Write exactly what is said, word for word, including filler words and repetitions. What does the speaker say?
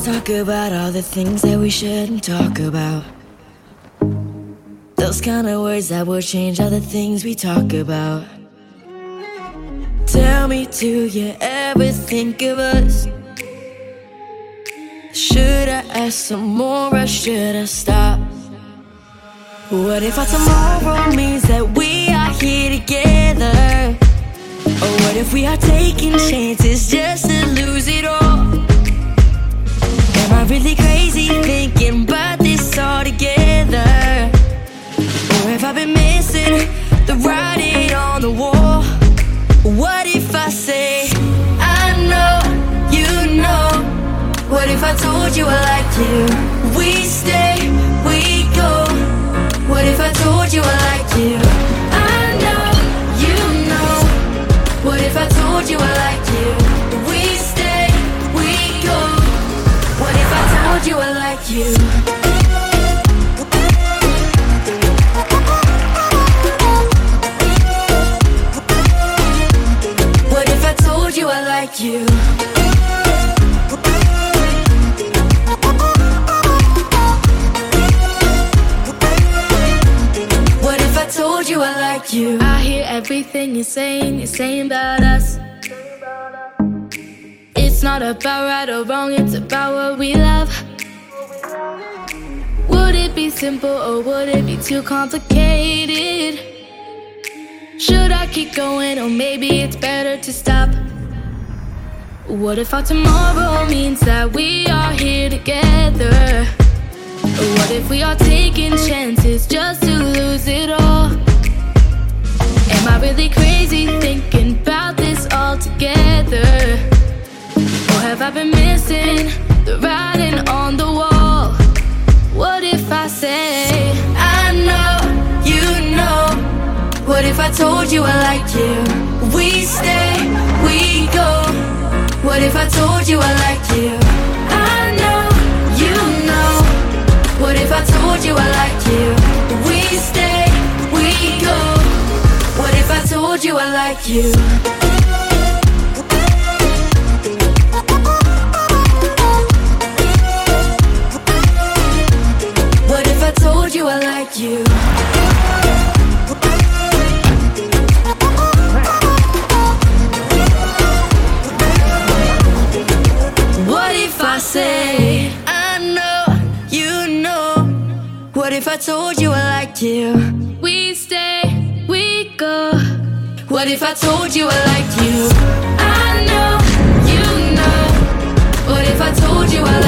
Let's talk about all the things that we shouldn't talk about. Those kind of words that will change all the things we talk about. Tell me, do you ever think of us? Should I ask some more or should I stop? What if our tomorrow means that we are here together? Or what if we are taking chances just to lose it all? Am I really crazy thinking about this all together? Or have I been missing the writing on the wall? What if I say, I know, you know? What if I told you I like you? We stay, we go. What if I told you I like you? I know, you know. What if I told you I like you? We stay, we go. What if I told you I like you? What if I told you I like you? What if I told you I like you? I hear everything you're saying, you're saying about us. It's not about right or wrong, it's about what we love. Would it be simple or would it be too complicated? Should I keep going or maybe it's better to stop? What if our tomorrow means that we are here together? Or what if we are taking chances just to lose it all? Am I really crazy thinking about this all together? Or have I been missing the writing on the wall? What if I say, I know, you know? What if I told you I like you? We stay, we go. What if I told you I like you? I know, you know. What if I told you I like you? We stay, we go. What if I told you I like you? What if I told you I like you? What if I say, I know, you know? What if I told you I like you? We stay, we go. What if I told you I like you? I know, you know. What if I told you I